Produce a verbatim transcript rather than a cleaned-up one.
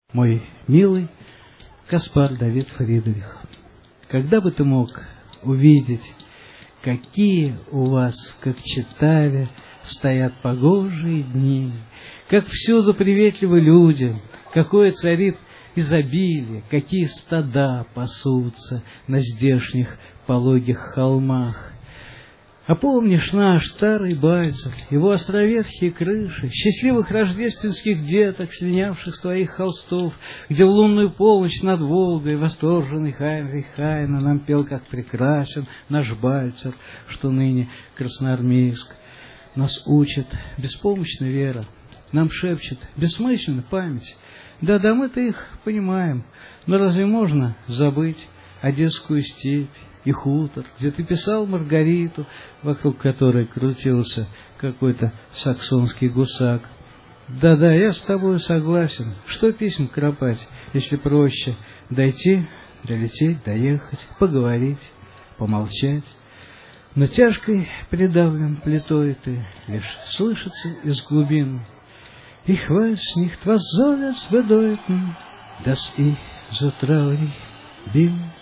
Мой милый Каспар Давид Фридрих, когда бы ты мог увидеть, какие у вас в Кокчетаве стоят погожие дни, как всюду приветливы люди, какое царит изобилие, какие стада пасутся на здешних пологих холмах. А помнишь наш старый Бальцев, его островетхие крыши, счастливых рождественских деток, слинявших с твоих холстов, где в лунную полночь над Волгой восторженный Хайнрих Хайна нам пел, как прекрасен наш Бальцев, что ныне Красноармейск. Нас учит беспомощная вера, нам шепчет бессмысленная память. Да-да, мы-то их понимаем, но разве можно забыть Одесскую степь и хутор, где ты писал Маргариту, вокруг которой крутился какой-то саксонский гусак? Да-да, я с тобой согласен. Что писем кропать, если проще дойти, долететь, доехать, поговорить, помолчать? Но тяжкой придавлен плитой ты, лишь слышится из глубин. Ich weiß nicht, was soll es bedeuten, dass ich so traurig bin.